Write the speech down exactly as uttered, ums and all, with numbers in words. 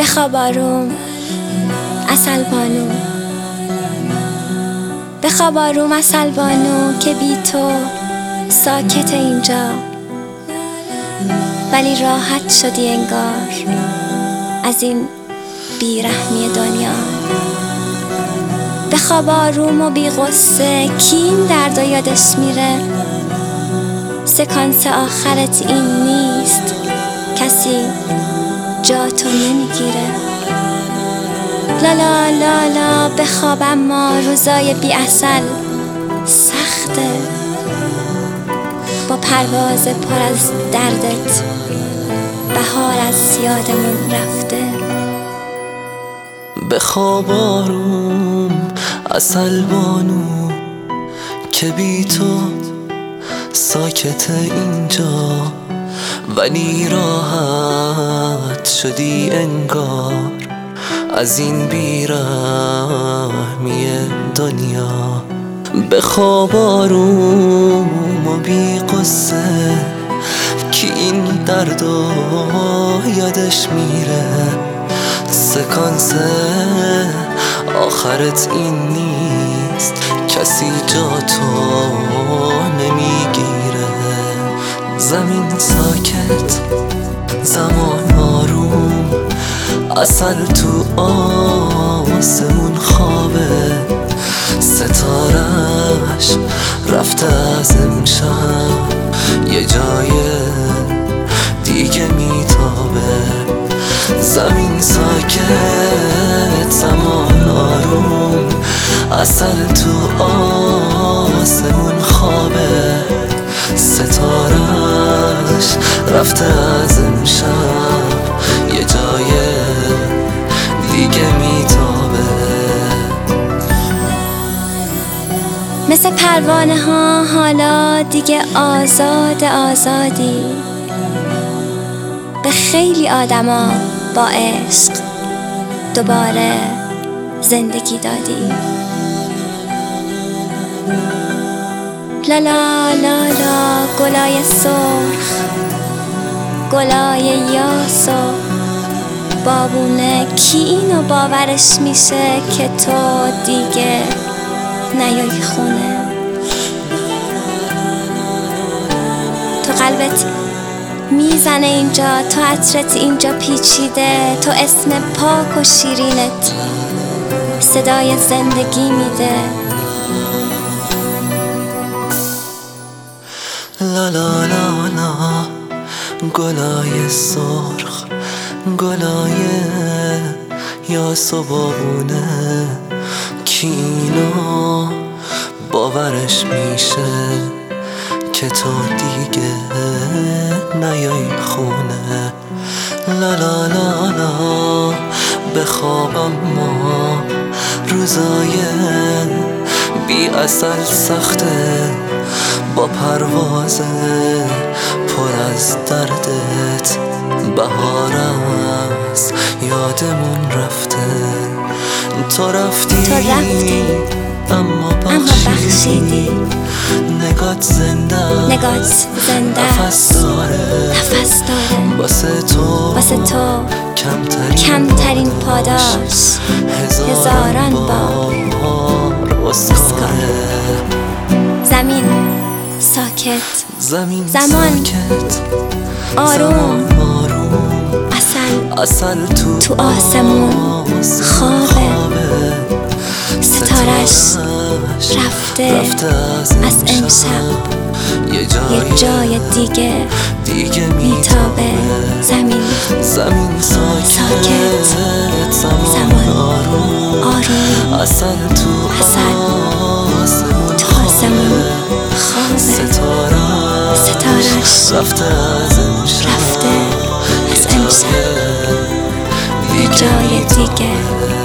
بخواب آروم عسل بانو، بخواب آروم عسل بانو که بی تو ساکت اینجا، ولی راحت شدی انگار از این بیرحمی دنیا. بخواب آروم و بی غصه، کی این درد و یادش میره؟ سکانس آخرت این نیست، کسی جا تو نمیگیره. لالا لالا بخواب اما روزای بی عسل سخته، با پرواز پر از دردت بهار از یادمون رفته. بخواب آروم عسل بانو که بی تو ساکت اینجا، ولی راحت شدی انگار از این بیرحمی دنیا. بخواب آروم و بی قصه، کی این درد و یادش میره؟ سکانس آخرت این نیست، کسی جا تو نمیگیره. زمین ساکت، زمان آروم، عسل تو آسمون خوابه، ستاره‌اش رفته از امشب یه جای دیگه میتابه. زمین ساکت، زمان آروم، عسل تو آسمون خوابه، ستاره‌اش رفته از امشب یه جای دیگه میتابه. مثل پروانه ها حالا دیگه آزاد آزادی، به خیلی آدما با عشق دوباره زندگی دادی. لالا لالا گلای سرخ، گلای یاس و بابونه، کی اینو باورش میشه که تو دیگه نیایی خونه؟ تو قلبت میزنه اینجا، تو عطرت اینجا پیچیده، تو اسم پاک و شیرینت صدای زندگی میده. لا لا لا لا گلای سرخ، گلای یاس و بابونه، کی اینو باورش میشه که تو دیگه نیایی خونه؟ لا لا لا لا بخواب اما روزای بی عسل سخته، با پرواز پر از دردت بهار از یادمون رفته. تو رفتی, تو رفتی اما بخشیدی، نگات زنده نگات زنده نفس داره، نفس داره. واسه تو واسه تو کمترین, کمترین پاداش هزاران بار اسکاره. زمین ساکت، زمین زمان ساکت، آروم، آروم، عسل عسل تو, تو آسمون خوابه، ستارش رفته, رفته از امشب یه جای, یه جای دیگه, دیگه میتابه. زمین زمین ساکت, ساکت، زمان آروم, آروم، عسل تو آسمون خوابه، ستارش رفته از امشب رفته از امشب یه جای دیگه.